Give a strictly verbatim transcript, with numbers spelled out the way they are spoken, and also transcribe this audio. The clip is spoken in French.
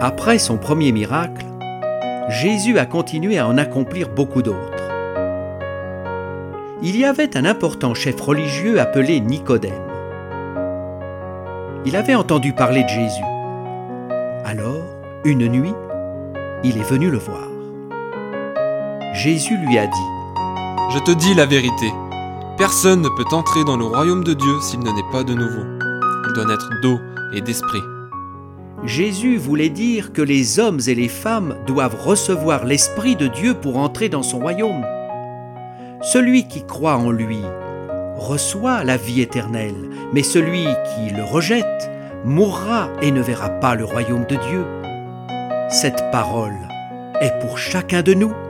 Après son premier miracle, Jésus a continué à en accomplir beaucoup d'autres. Il y avait un important chef religieux appelé Nicodème. Il avait entendu parler de Jésus. Alors, une nuit, il est venu le voir. Jésus lui a dit : « Je te dis la vérité, personne ne peut entrer dans le royaume de Dieu s'il ne naît pas de nouveau. Il doit naître d'eau et d'esprit. » Jésus voulait dire que les hommes et les femmes doivent recevoir l'Esprit de Dieu pour entrer dans son royaume. Celui qui croit en lui reçoit la vie éternelle, mais celui qui le rejette mourra et ne verra pas le royaume de Dieu. Cette parole est pour chacun de nous.